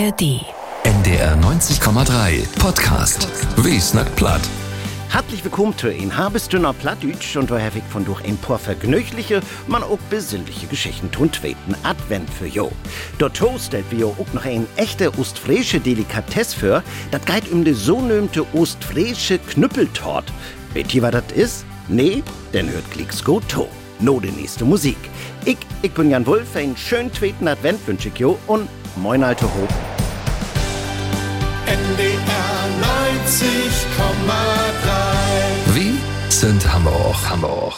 ARD. NDR 90,3 Podcast. Wie snackt platt? Herzlich willkommen zu ein habestünner Plattdütsch und da habe ich von durch ein paar vergnügliche, man auch besinnliche Geschichten tun zweiten Advent für jo. Dort stellt wir auch noch ein echte ostfriesche Delikatesse für, das geht die so nömte ostfriesche Knüppeltort. Wisst ihr, was das ist? Nee? Dann hört Klicks go to. No die nächste Musik. Ich bin Jan Wulff, einen schönen zweiten Advent wünsche ich jo und moin alte Hob. NDR 90,3. Wie sind Hamburg.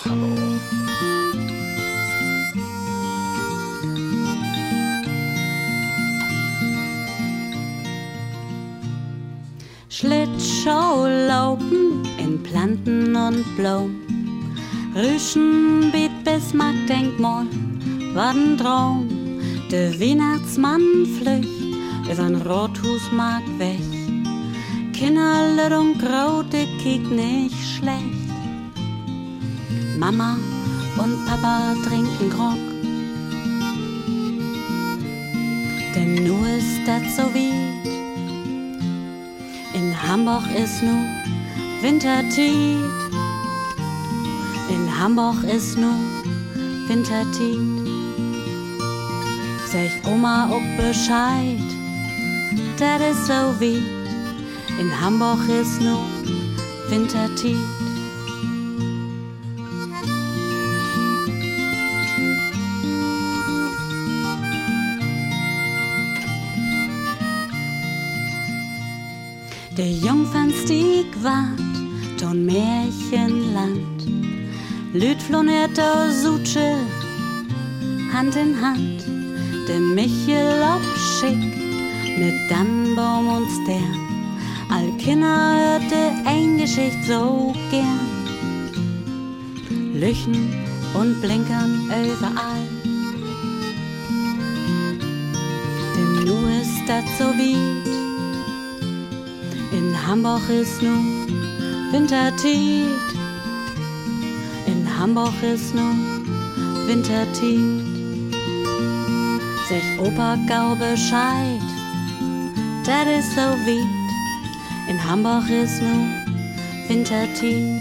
Schlittschuh laufen in Planten und Blumen. Rüschen biet Bismarck-Denkmal, war ein Traum. Der Weihnachtsmann flücht übern Rothusmarkt weg. Kinderle und Graute kiek nicht schlecht. Mama und Papa trinken Grog. Denn nu ist das so weit. In Hamburg ist nu Wintertied. In Hamburg ist nu Wintertied. Sag Oma auch Bescheid, das ist so weit. In Hamburg ist nu Wintertied. Der Jungfernstieg wart, ton Märchenland. Lüd flonert aus Sutsche, Hand in Hand. Der Michel obschick, mit Dannbaum und Stern. All Kinder hörte ein Geschicht so gern. Lüchen und Blinkern überall. Denn nu ist das so weit. In Hamburg ist nu Wintertied. In Hamburg ist nu Wintertied. Sech Opa gau Bescheid, das ist so weit. In Hamburg ist nu Wintertied.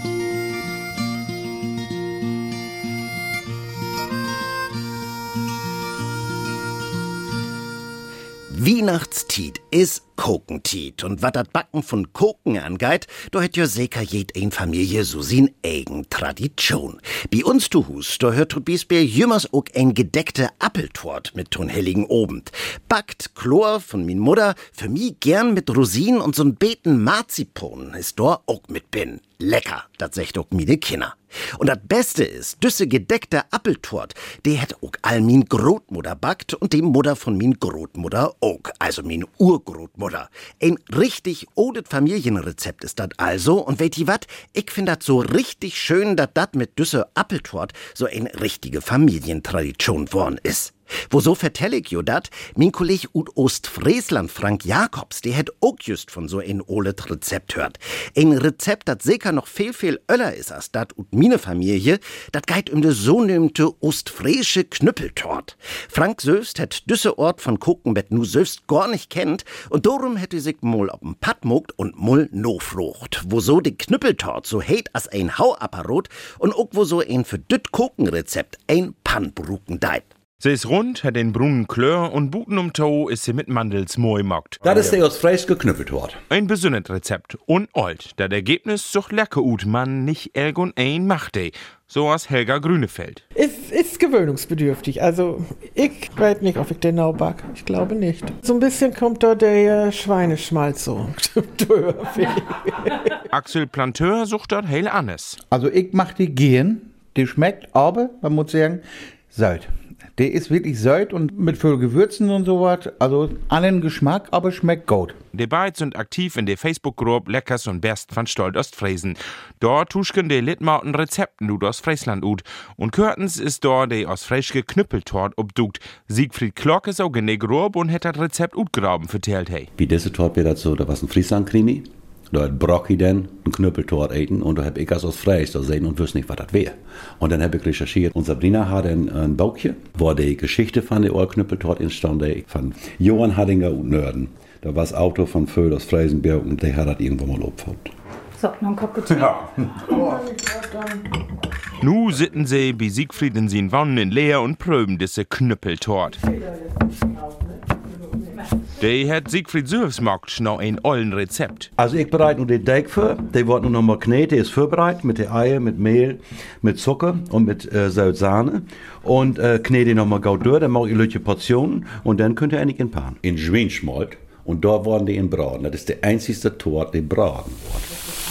Weihnachtstied is Kokentied. Und wat dat Backen von Koken angeht, da hätt ja sicher jed ein Familie so sin eigen Tradition. Bei uns zu Hus, da hört bis bei jümmers auch ein gedeckte Appeltort mit ton helligen Obend. Backt Chlor von min Mutter, für mi gern mit Rosinen und so'n Beten Marzipon ist da auch mit bin. Lecker, dat secht auch mine Kinder. Und das Beste ist, düsse gedeckte Appeltort, die hätt auch all min Grotmutter backt und die Mutter von min Grotmutter auch, also min Urgrotmutter. Ein richtig odet Familienrezept ist dat also, und weet ihr wat? Ich find dat so richtig schön, dat mit düsse Appeltort so ein richtige Familientradition worden ist. Wieso vertell ich jo dat? Min Kolleg ut Ostfriesland Frank Jacobs, der hätt auch just von so ein olet Rezept hört. Ein Rezept, dat sicher noch viel öller is als dat ut mine Familie, dat geht de so nömte ostfriesche Knüppeltort. Frank selbst hätt düsse Ort von Kokenbett nu selbst gar nicht kennt und darum hätte sich mol ob'n Patt mogt und mol no frucht. Wieso de Knüppeltort so heit as ein Hauapparat und auch wo so ein für düt Kokenrezept ein Pannbruken deit. Sie ist rund, hat den brunnen Klör und Buten Tau ist sie mit Mandels moi mockt. Das ist der aus Fleisch geknüppelt worden. Ein besünnet Rezept und old. Das Ergebnis sucht lecker ut, man nicht irgend ein machte. So als Helga Grünefeld. Ist gewöhnungsbedürftig. Also, ich weiß nicht, ob ich den genau back. Ich glaube nicht. So ein bisschen kommt da der Schweineschmalz so. Axel Planteur sucht dort hell anders. Also, ich mach die gern. Die schmeckt, aber, man muss sagen, Salz. Der ist wirklich Salz und mit viel Gewürzen und sowas. Also, allen Geschmack, aber schmeckt gut. Die beiden sind aktiv in der Facebook-Gruppe Leckers und Best von Stolt Ostfriesen. Dort tuschken die Litmauten Rezepten ut aus Friesland ut. Und Körtens ist dort die aus Frischke Knüppeltort obdukt. Siegfried Klock ist auch in der Gruppe und hat das Rezept utgraben vertellt hey. Wie diese Tort wird das so, da was ein Friesland-Krimi. Da hat Brocki dann ein Knüppeltort eten und da hab ich als Freies da sehen und wusste nicht, was das wäre. Und dann hab ich recherchiert und Sabrina hat ein Buchchen, wo die Geschichte von der Knüppeltort entstanden von Johann Hadinger und Nörden. Da war das Auto von Föhl aus Freisenberg und der hat das irgendwo mal abgefunden. So, noch ein Kopf getrunken. Ja. Nu sitten sie bei Siegfried in sin Wannen in Leer und pröben diese Knüppeltort. Die hat Siegfried selbst macht noch ein ollen Rezept. Also ich bereite nur den Teig für, der wird nur noch mal kneten, der ist vorbereitet mit der Eier, mit Mehl, mit Zucker und mit Salz, Sahne und knete den noch mal gut durch, dann mache ich solche Portionen und dann könnt ihr eigentlich in Pan. In Schweinschmalt und da wurden die in Braten. Das ist der einzige Tort, der braten wird.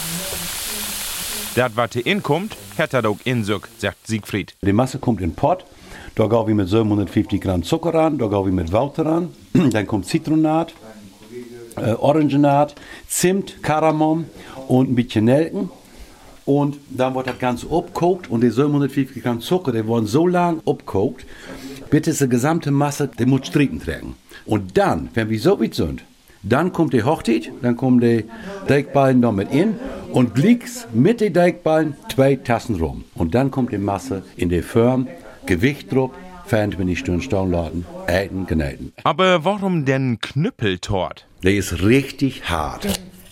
Das, was hier inkommt, hat er auch insück, sagt Siegfried. Die Masse kommt in den Pott. Da gehen wir mit 750 Gramm Zucker ran, da gehen wir mit Wasser ran. Dann kommt Zitronat, Orangenat, Zimt, Kardamom und ein bisschen Nelken. Und dann wird das Ganze abgekocht und die 750 Gramm Zucker, die werden so lang abgekocht, bis die gesamte Masse, die muss Stricken tragen. Und dann, wenn wir so weit sind, dann kommt die Hochzeit, dann kommen die Teigballen da mit in und links mit den Teigballen 2 Tassen rum. Und dann kommt die Masse in die Form, Gewicht drauf, fern wenn die Stirn stehen lassen, äten, genähten. Aber warum denn Knüppeltort? Der ist richtig hart.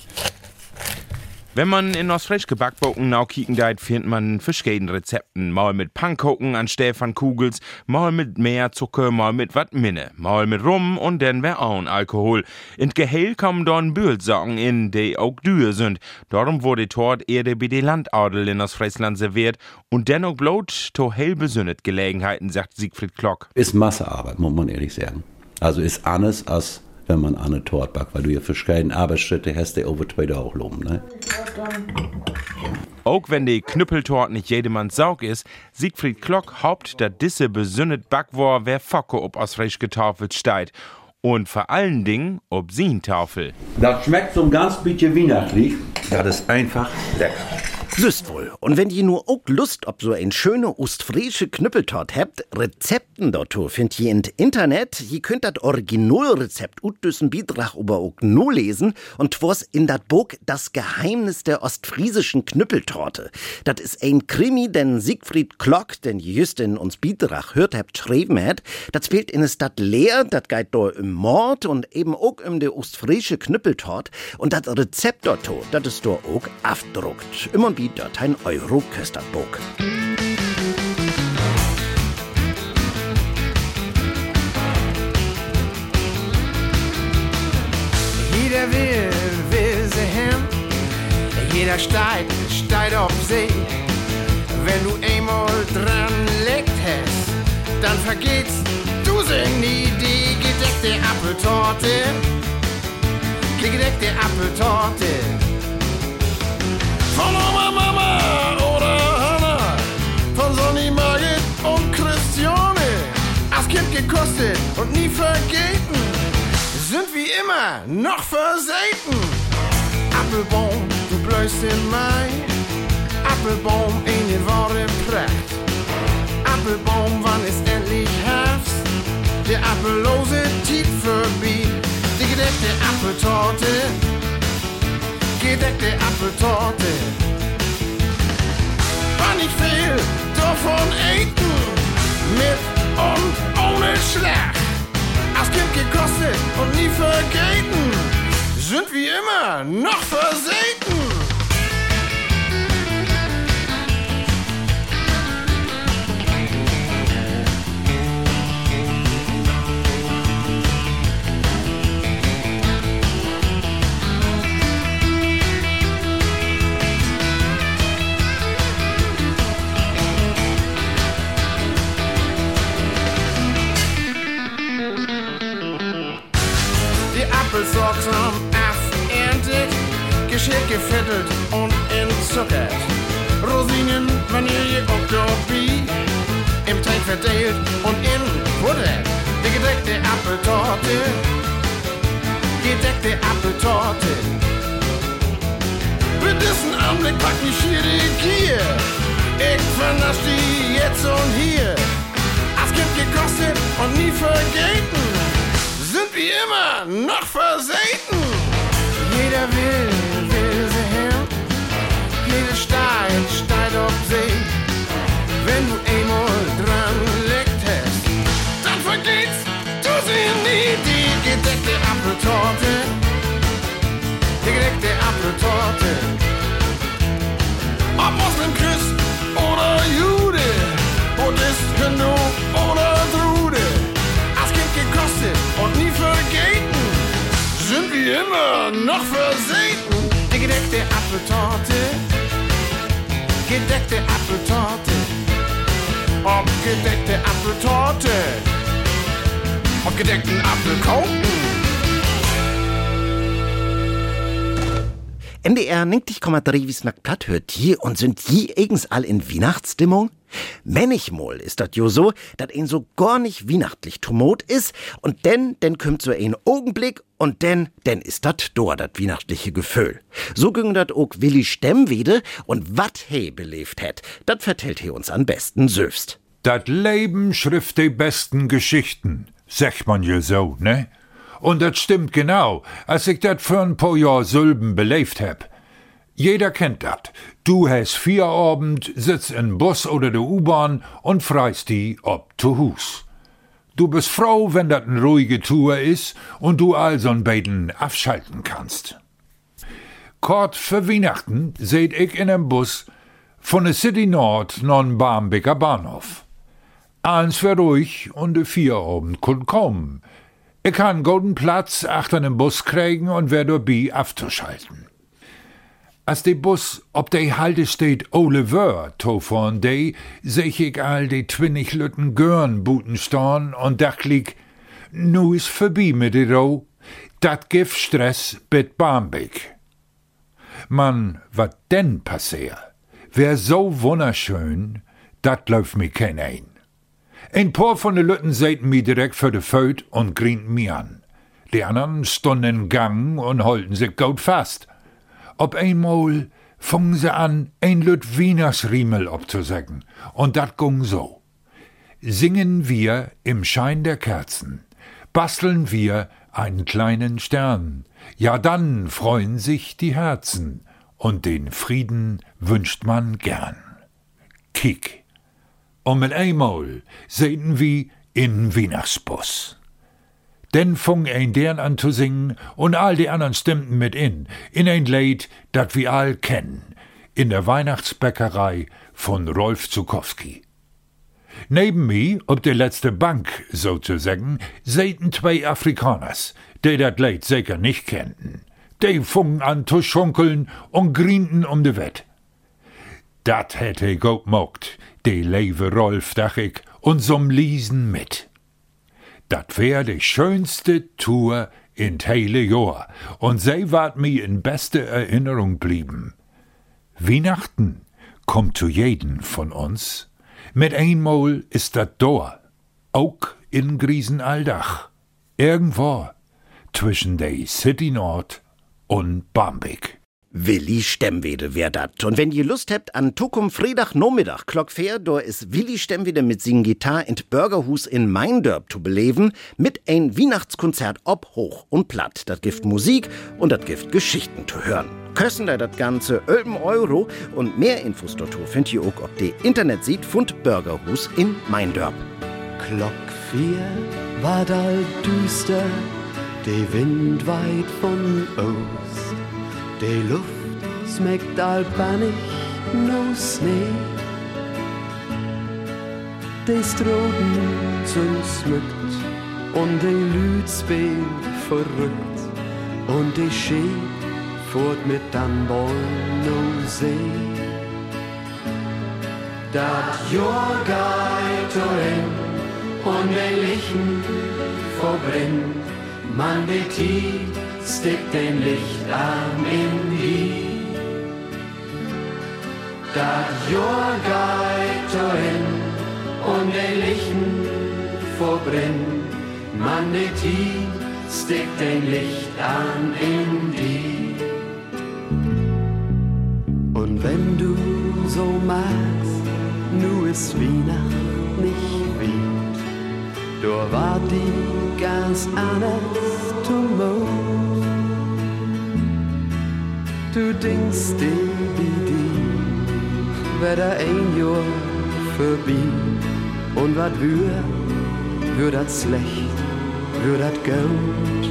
Wenn man in das Frischgebackbocken now kicken geht, findet man verschiedene Rezepten. Mal mit Pannkuchen anstelle von Kugels, mal mit mehr Zucker, mal mit wat Minne, mal mit Rum und dann wär auch Alkohol. In Gehell kommen dann Bülsachen in, die auch dür sind. Darum wurde Tort eher bei den Landadel in das Friesland serviert und dennoch bloß to hell besündet Gelegenheiten, sagt Siegfried Klock. Ist Massearbeit, muss man ehrlich sagen. Also ist anders als wenn man eine Tort backt, weil du ja verschiedene Arbeitsschritte hast, die over 2 Tage loben, ne? Auch wenn die Knüppeltort nicht jedermanns Saug ist, Siegfried Klock haupt, dass diese besündet Backwar wer Focke ob aus frisch getafelt steigt. Und vor allen Dingen ob sin Tafel. Das schmeckt so ein ganz bisschen weihnachtlich. Das ist einfach lecker. Süßt wohl. Und wenn ihr nur auch Lust ob so ein schöne ostfriesche Knüppeltort habt, Rezepten dazu findet ihr im Internet. Ihr könnt das Originalrezept ut düssen Beitrag über auch nur lesen und was in dat Buch Das Geheimnis der ostfriesischen Knüppeltorte. Das ist ein Krimi, den Siegfried Klock, den just in uns Beitrag hört habt, schreiben hat. Das spielt in der Stadt Leer, das geht da um Mord und eben auch um die ostfriesche Knüppeltort. Und das Rezept dazu, das ist da auch aufgedruckt. Immer dort ein Euro kostet Buch. Jeder will sie hin, jeder steigt auf See. Wenn du einmal dran legt hast, dann vergeht's du sie nie. Die gedeckte Apfeltorte, von Oma, Mama oder Hanna, von Sonny, Margit und Christiane. Als Kind gekostet und nie vergeten, sind wie immer noch versäten. Apfelbaum, du blößt in Mai, Apfelbaum, eine wahre Pracht. Apfelbaum, wann ist endlich Herbst? Der appellose Tiet vorbei, die gedeckte Apfeltorte. War nicht viel davon eten, mit und ohne Schlag. Als Kind gekostet und nie vergeten, sind wie immer noch versäten. Apfelsorten erntet, geschickt gefettelt und entzuckert. Rosinen, Vanille und Dobie, im Teig verteilt und in Butter. Die gedeckte Apfeltorte. Mit diesem Anblick pack ich hier die Gier. Ich vernasch die jetzt und hier. Als Kind gekostet und nie vergeten, sind wie immer noch versäten. Jeder will sehen die gedeckte Apfeltorte. Die gedeckte Apfeltorte. Ob Moslem-Christ oder Jude, Buddhist, Hindu oder Drude. Als Kind gekostet und nie vergeten, sind wir immer noch versehten. Die gedeckte Apfeltorte. Gedeckte Apfeltorte. Ob gedeckte Apfeltorte. Ob gedeckten Apfelkuchen. NDR 90,3 Wiesnack platt hört hier und sind je eigens all in Weihnachtsstimmung? Manchmal ist dat jo so, dat ein so gar nicht weihnachtlich tumot is und denn kommt so ein Augenblick und denn ist dat dor dat weihnachtliche Gefühl. So ging dat auch Willi Stemmwede und wat he belebt het, dat vertellt he uns am besten selbst. Dat Leben schrift die besten Geschichten, sagt man ja so, ne? Und das stimmt genau, als ich dat für ein paar Jahr Sülben belebt hab. Jeder kennt dat. Du hast Feierabend, sitzt in Bus oder der U-Bahn und freist die ob zu Hus. Du bist froh, wenn dat eine ruhige Tour is und du also ein beiden abschalten kannst. Kort für Weihnachten seht ich in einem Bus von der City Nord non Barmbeker Bahnhof. Eins wär ruhig und der Feierabend kun kommen. Ich kann einen guten Platz achter dem Bus kriegen und wär dabei abzuschalten. Als der Bus ob der Halte steht Oliver, tofon dey, seh ich all die 20 Lütten Görn buten storn und dach lieg, nu is vorbei mit der Roh, dat gibt Stress mit Barmbek. Mann, wat denn passiert? Wär so wunderschön, dat läuft mir kein ein. Ein paar von den Lütten säten mi direkt für de Föt und grienten mi an. Die anderen stunden in Gang und holten sich gut fast. Ob einmal fungen sie an, ein Lüt Wienersriemel abzusägen. Und dat gung so. Singen wir im Schein der Kerzen, basteln wir einen kleinen Stern. Ja, dann freuen sich die Herzen und den Frieden wünscht man gern. Kick. Und mit einmal sehten wir in Weihnachtsbus. Denn fung ein deren an zu singen und all die anderen stimmten mit in ein Lied, dat wir all kennen, in der Weihnachtsbäckerei von Rolf Zukowski. Neben mir, ob der letzte Bank sozusagen, sehten 2 Afrikaners, die dat Lied sicher nicht kennten. Die fungen an zu schunkeln und grienten um de Wett. Dat hätte gut mogt, de lewe Rolf, dach ich, und som Liesen mit. Dat wär de schönste Tour in heile Jahr, und sei ward mir in beste Erinnerung blieben. Weihnachten kommt zu jeden von uns, mit einmal ist dat dor, auch in Griesenaldach, irgendwo zwischen de City Nord und Barmbek. Willi Stemmwede wär dat. Und wenn ihr Lust habt, an Tukum Freitag Nachmittag Klock 4, da ist Willi Stemmwede mit sin Gitarre in Bürgerhus in Meindörp zu beleben, mit ein Weihnachtskonzert ob hoch und platt. Dat gibt Musik und dat gibt Geschichten zu hören. Kosten da dat Ganze 11 € und mehr Infos dazu findet ihr auch auf de Internetseite von Bürgerhus in Meindörp. Klock 4 war all düster, de Wind weit von Ost. Die Luft schmeckt albanig, no Schnee. Die Stroden sind smückt und die Lüd spielt verrückt. Und die Schee fährt mit dann Bäumen no See. Dat Jahr geht hin und die Lichten verbrennt. Man die stickt den Lichtarm in die. Dat Jahr geht hin und die Lichten verbrennt. Man die stickt den Lichtarm in die. Und wenn du so magst, nu ist Weihnacht nicht weit. Da war die ganz anders Tumult. Du denkst dir wie die, wär da ein Jahr vorbei. Und wat wür dat schlecht, für dat Gold.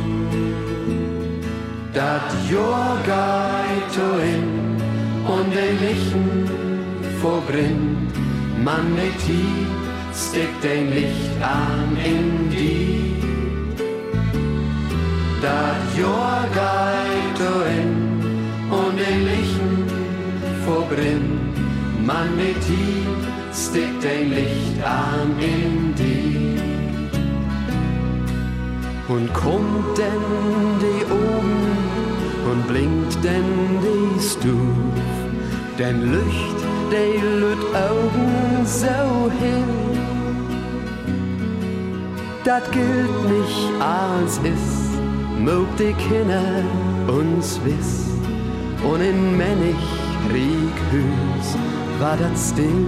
Dat Jahr geht in und den Lichten verbrennt. Man mit Tief steckt ein Licht an in die. Dat Jahr geht in und den Lichten verbrennt. Man mit Tief steckt ein Licht an in die. Und kommt denn die oben und blinkt denn die Stuf, denn Licht, die lüt Augen so hin. Dat gilt nicht als ist, mögt die Kinder uns wiss, und in Männig Krieg-Hüs war dat still.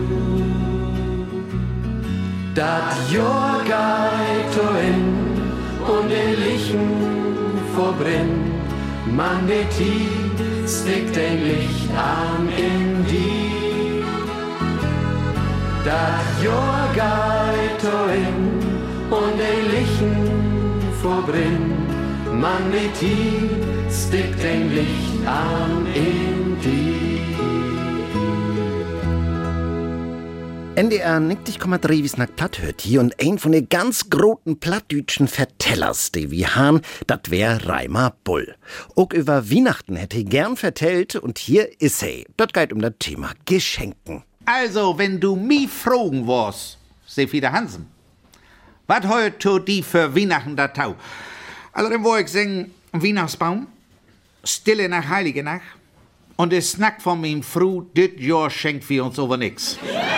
Dat Jahr geht in und die Lichten verbrennt. Man mit Tief steckt ein Licht an in die. Dat Jahr geht in und die Lichten verbrennt. Man mit Tief steckt ein Licht an in die. NDR 90,3 Wiesnack Platt hört hier und ein von den ganz großen plattdütschen Vertellers, die wir haben, dat wär Reimer Bull. Auch über Weihnachten hätte er gern vertellt und hier ist er. Dat geht das Thema Geschenken. Also, wenn du mich fragen wirst, Sefida Hansen, was heute die für Weihnachten da tau? Also, dann wollte ich singen, Weihnachtsbaum, Stille nach Heilige Nacht und der Snack von meinem Frau, dit Jahr schenkt für uns aber nix.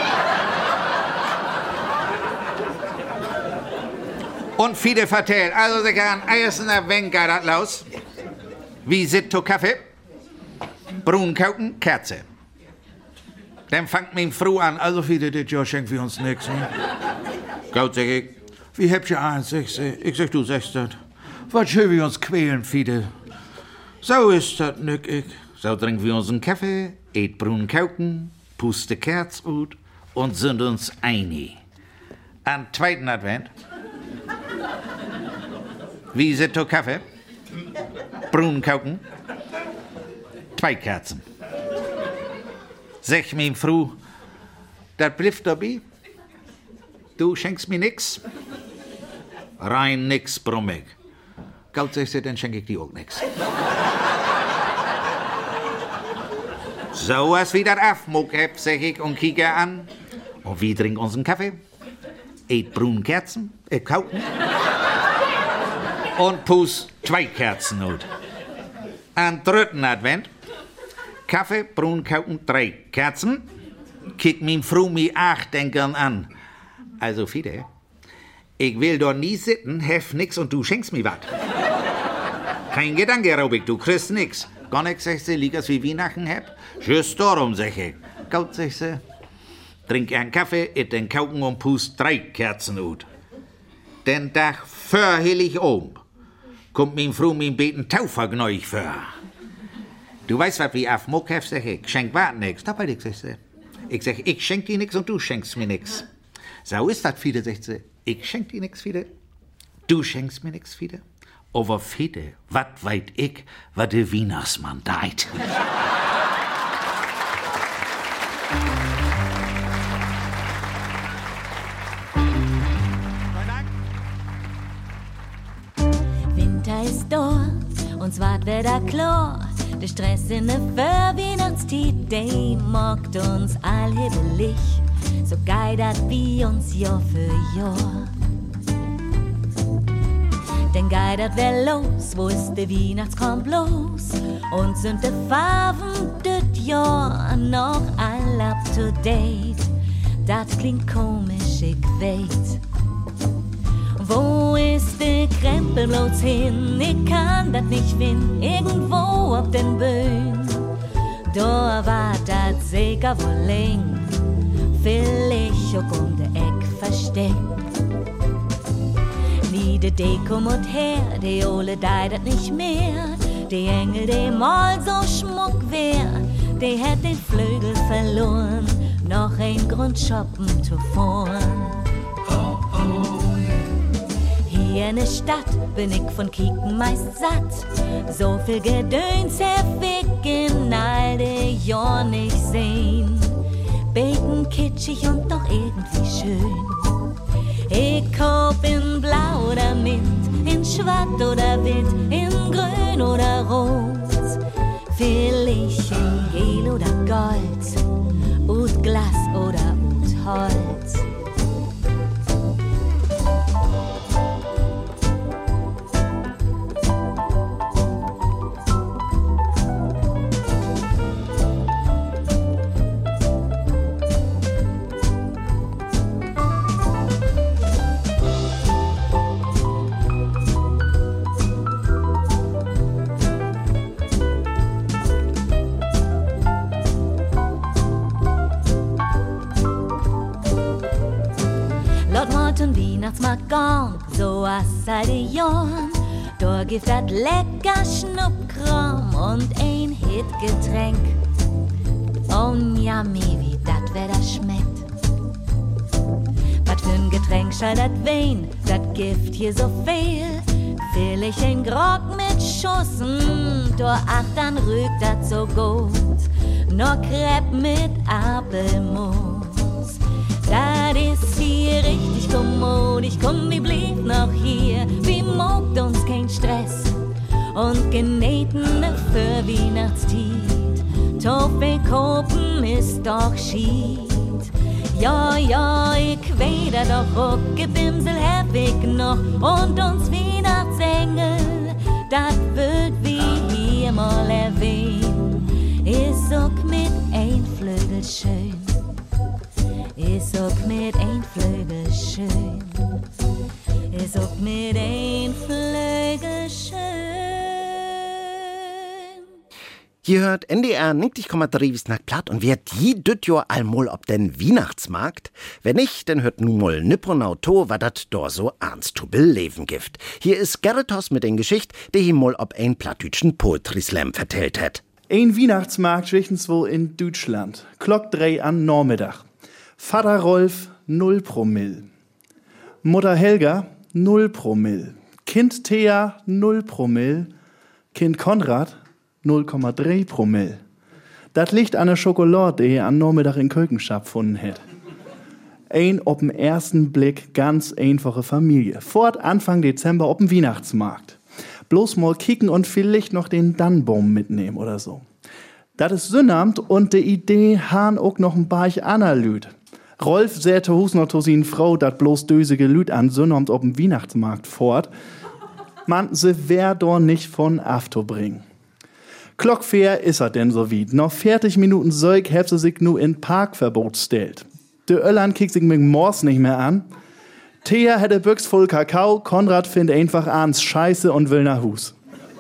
Und viele vertellt, also sie kann ersten Erwähnen geht das los. Wie sit to Kaffee? Brunkauten, Kerze. Dann fangt mein Frau an, also viele, dit Jahr schenkt für uns nix. Ne? Gaut, sag ich, wie habt ihr eins? Ich sag, du sagst das. Was schön wir uns quälen, viele. So ist das, nück ich. So trinken wir uns einen Kaffee, eat Brunkauten, puste Kerz ut und sind uns einig. Am zweiten Advent. Wie sit to Kaffee? Brunkauten. 2 Kerzen. Sech mir Frau, dat blifft dabei. Du schenkst mir nix? Rein nix, brummig. Galt, sag sie, dann schenk ich dir auch nix. So was wie dat afmuck heb, sag ich und kieke an. Und wir trinken unseren Kaffee. Eet Brunkerzen, Kauten. Und pus 2 Kerzen out. Am dritten Advent, Kaffee, Brunkauten, 3 Kerzen. Kick min Frau mi 8 Denkern an. Also Fide, ich will dort nie sitzen, hef nix und du schenkst mi wat. Kein Gedanke, Raubig, du kriegst nix. Gar nix, sag sie, liegers wie Weihnachten heb. Just darum, sag ich. Gaut, sag sie. Trink einen Kaffee, et den Kauten und pus 3 Kerzen out. Den Tag verhillig kommt min Frau min beten Taufergneuch für. Du weißt, was wie auf Muck hef, sag ich, schenk wat nix. Dabei ich, sag sie. Ich sag, ich schenk dir nix und du schenkst mir nix. So ist das, Fide, sagt sie. Ich schenk dir nix, Fide. Du schenkst mir nix, Fide. Aber Fide, wat weit ich, wat der Weihnachtsmann deit. Winter ist da, uns wart wieder klar. Der Stress in der Weihnachtszeit, der mockt uns all hibbelig. So geidert wie uns Jahr für Jahr. Denn geidert wer los, wo ist der Weihnachtskram bloß? Und sind die Farben das Jahr noch all up to date? Das klingt komisch, ich weiß. Wo ist der Krempel bloß hin? Ich kann das nicht finden, irgendwo auf den Böen. Da war das sicher wohl läng, vielleicht auch um der Eck versteckt. Nie de Deko und her, die Ole deidet nicht mehr. Die Engel, die mal so schmuck wär, die hätt den Flügel verloren, noch ein Grund shoppen zu fahren. Hier in der Stadt bin ich von Kicken meist satt. So viel Gedöns hab ich in all de Jahr nicht sehen. Beten kitschig und doch irgendwie schön. Ich kauf in Blau oder Mint, in Schwarz oder Wild, in Grün oder Rot. Vielleicht in Gel oder Gold, ut Glas oder ut Holz. Weihnachtsmarkt gone, so was seit Jahren. Da gibt dat lecker Schnuppkram und ein Hitgetränk. Und ja, wie dat wer das schmeckt. Was für ein Getränk schall dat Wein, dat Gift hier so viel. Will ich ein Grog mit Schussen, da ach, dann rügt dat so gut. Noch Crepe mit Apfelmus. Das ist hier richtig kommodisch, komm, wir blieb noch hier. Wir mogt uns kein Stress und genähtene für Weihnachtstied. Toffee kopen ist doch schied. Ja, ich weder doch Ruckgebimsel hab ich noch und uns Weihnachtsengel, dat wird wie hier mal erwähnt. Ist auch mit ein Flügel schön. Ist auch mit ein Flügel schön. Ist auch mit ein Flügel schön. Ihr hört NDR 90,3 Wiesnack platt und wer die düt jo allmol ob den Weihnachtsmarkt? Wenn nicht, dann hört nun mal Nipponau to, wa dat dor so ernst zu beleben gibt. Hier ist Gerritos mit den Geschicht, die ihm mal ob ein plattdütschen Poetry Slam vertellt hat. Ein Weihnachtsmarkt schwichtenswo in Deutschland. Klock 3 an Nachmittag. Vater Rolf 0 Promille. Mutter Helga 0 Promille. Kind Thea 0 Promille. Kind Konrad 0,3 Promille. Das liegt an der Schokolade, die er am Nachmittag in Kökenschap gefunden hat. Ein auf den ersten Blick ganz einfache Familie. Fort Anfang Dezember auf dem Weihnachtsmarkt. Bloß mal kicken und vielleicht noch den Dannbaum mitnehmen oder so. Das ist Sünnamt und die Idee han auch noch ein paar ander Lüd. Rolf säte hus noch to sin Frau, dat bloß dösige Lüd an Sünnamt auf dem Weihnachtsmarkt fort. Man, se wär doch nicht von Afto bringen. Klockfair is er denn so wie. Noch 40 Minuten Zeug heb sie sich nu in Parkverbot stellt. De Öllern kickt sich mit Mors nicht mehr an. Thea hätte Büchs voll Kakao, Konrad findet einfach abends Scheiße und will nach Hus.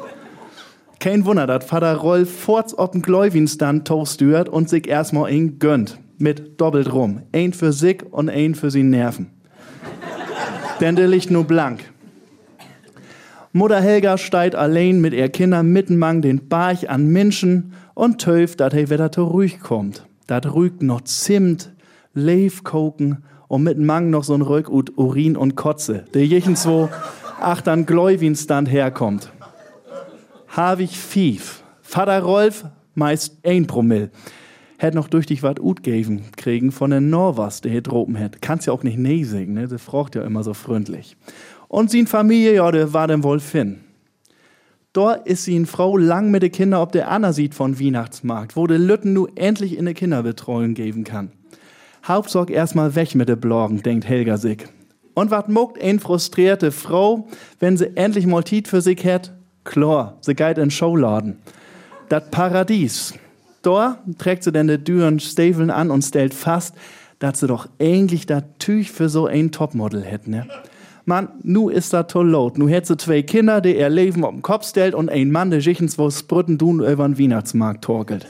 Kein Wunder, dat Vater Rolf forts ob'n Gläuwinstand toastürt und sich erstmal ein gönnt. Mit doppelt rum. Ein für sich und ein für sie Nerven. Denn der liegt nur blank. Mutter Helga steigt allein mit ihr Kindern mittenmang den Barch an Menschen und töft, dat he wieder to ruhig kommt. Dat rügt noch Zimt, Leifkoken und mittenmang noch so'n Rück ut Urin und Kotze, der jechenswo achtern Gläuwinstand herkommt. Havig fief. Vater Rolf meist 1 Promille. Hätt noch durch dich wat ut geben kriegen von den Norwas, der hier droben hätt. Kannst ja auch nicht nee singen, ne? Der fragt ja immer so freundlich. Und sin Familie, ja, der war denn wohl Finn. Dort ist sin Frau lang mit de Kinder ob der Anna sieht von Weihnachtsmarkt, wo de Lütten nu endlich in de Kinderbetreuung geben kann. Hauptsorg erstmal weg mit de Blorgen, denkt Helga sich. Und wat muckt ein frustrierte Frau, wenn sie endlich mal Tiet für sich hätt? Klar, sie geht in Showladen. Dat Paradies. Da trägt sie denn de düren Stiefeln an und stellt fast, dass sie doch eigentlich dat Tüch für so ein Topmodel hätt, ne? Mann, nu ist dat toll laut. Nu hätt sie 2 Kinder, die ihr Leben auf den Kopf stellt und ein Mann, der sichens wo Sprütten tun übern Weihnachtsmarkt torkelt.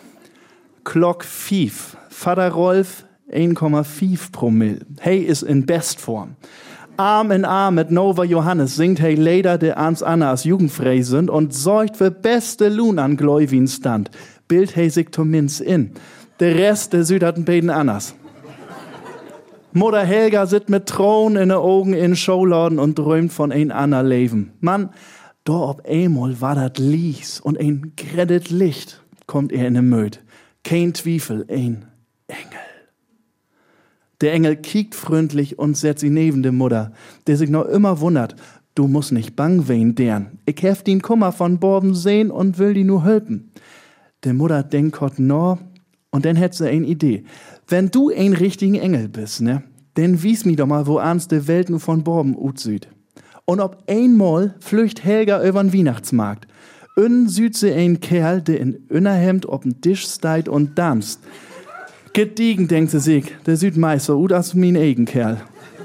Klock 5. Vater Rolf 1,5 Promille. Hey ist in Bestform. Arm in Arm mit Nova Johannes singt hey leider de ans Annas jugendfrei sind und sorgt für beste Lohn an Gläuwinstand. Bild hey sich zumindest in. Der Rest der süderten beiden Annas. Mutter Helga sitzt mit Tränen in den Augen in Scholaden und träumt von ein anderen Leben. Mann, da ob einmal war dat Lies und ein greddet Licht kommt in den Möd. Kein Zweifel, ein Engel. Der Engel kiekt freundlich und setzt ihn neben der Mutter, der sich noch immer wundert. Du musst nicht bang wehen, deren. Ich hef den Kummer von Borben sehen und will die nur helfen. Der Mutter denkt Gott no, und dann hätt sie eine Idee. Wenn du ein richtigen Engel bist, ne, dann wies mi doch mal, wo abends de Welt nur von Borben utsüd. Und ob einmal flücht Helga übern Weihnachtsmarkt. Süd sie ein Kerl, der in Innerhemd ob'n Tisch steit und danst. Gediegen, denkt sie sich, der Südmeister, ut as min eigen Kerl.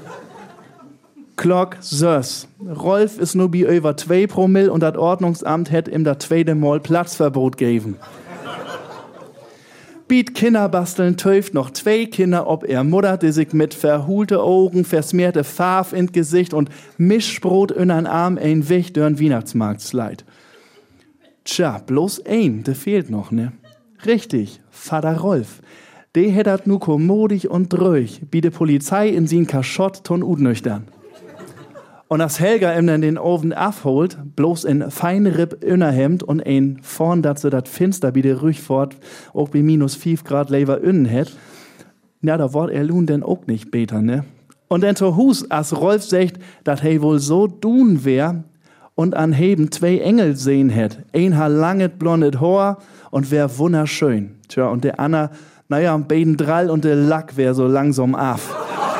Klock, sös. Rolf ist nur bi über 2 Promille und das Ordnungsamt hätt ihm das zweite Mal Platzverbot geben. Biet Kinder basteln töft noch 2 Kinder ob er Mutter, die sich mit verhulte Augen, versmehrte Farf in Gesicht und Mischbrot in einen Arm ein Weg dörn Weihnachtsmarkt sleit. Tja, bloß ein, der fehlt noch, ne? Richtig, Vater Rolf. Der hätt dat nu kommodig und dröch, wie de Polizei in sin Kaschott ton udnüchtern. Und als Helga ihm dann den Ofen abholt, bloß in Feinripp Innerhemd und ein vorn, dat sie dat Finster wie der Rüchfort auch bei -5 Grad Lever innen hätt, na, da wort er lun denn auch nicht beter, ne? Und dann zu Hus, als Rolf sagt, dat he wohl so dun wär und an Heben 2 Engel sehen hätt. Ein ha langet blondet Haar und wär wunderschön. Tja, und der Anna, naja, am beiden Drall und der Lack wär so langsam af.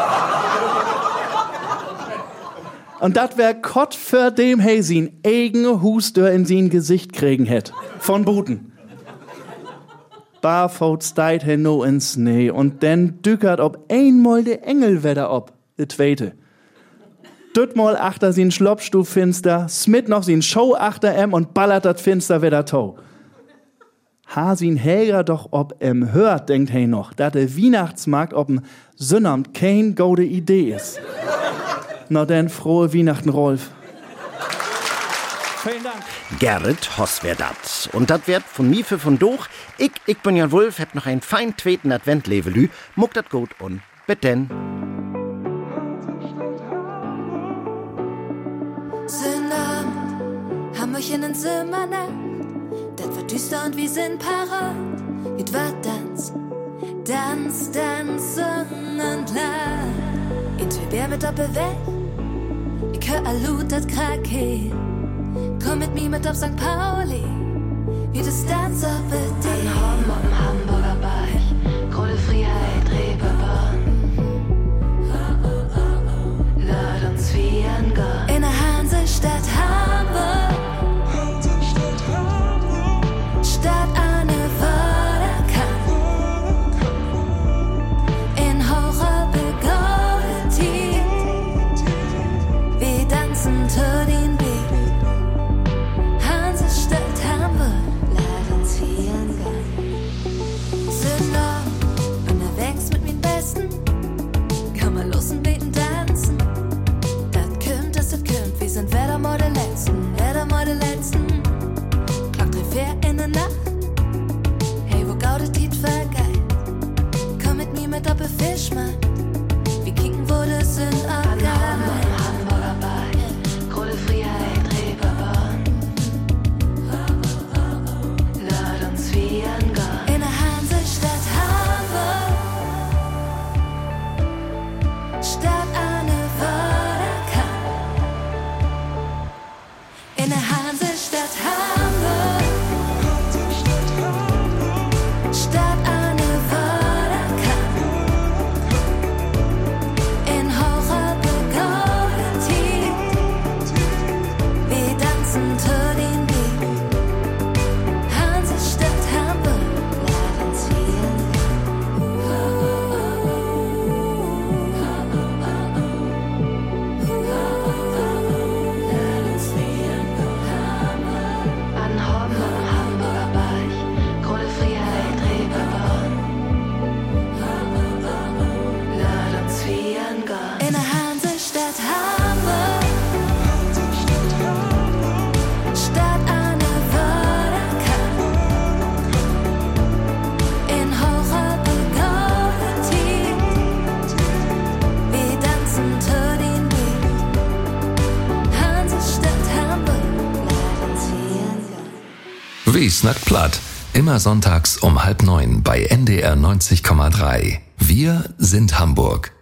Und dat wär Gott für dem he sin eigen Hustür in sin Gesicht kriegen hätt. Von Buten. Barfoot steit he no ins Schnee und denn dückert ob einmal de Engelwetter ob, de zweite. Düttmal achter sin Schloppstuf finster, Smith noch sin Show achter und ballert dat Finster wieder tau. Ha sin Helga doch ob hört, denkt he noch, dat der Weihnachtsmarkt ob'n Sünnamt kein gute Idee is. Na denn, frohe Weihnachten, Rolf. Vielen Dank. Gerrit Hoss wär dat. Und dat wird von mir für von doch. Ich bin Jan Wulf, hab noch ein fein tweeten Adventlevelü. Muck dat gut und beten. Sonnabend, haben euch in den Zimmer nach. Dat wird düster und wir sind parat. Mit wat Tanz, Tanz, und lach. In zwei Bär mit Doppelwelt. Ich hör allut dat Krake. Komm mit mir mit auf St. Pauli. Wie das Tanz auf die An Horn am Hamburger Bach. Große Freiheit, Reeperbahn. Lad uns feiern gehen. In der Hansestadt Hamburg. Stadt Anne Waderkamp. In hoher Begaudet. Wir tanzen zu den Beat. Hansestadt Hamburg. Lad uns feiern gehen. Sind noch unterwegs mit meinen Besten. Kann man los und beten tanzen. Das kommt, wir sind wieder mal der Letzten. Klock 3, 4 in der Nacht. Hey, wo gaudet die vergeil? Komm mit mir mit Doppelfisch, Mann. Wir kicken, wo das sind, Hamburger Bar. Große Freiheit. Wie snackt platt? Immer sonntags um 8:30 bei NDR 90,3. Wir sind Hamburg.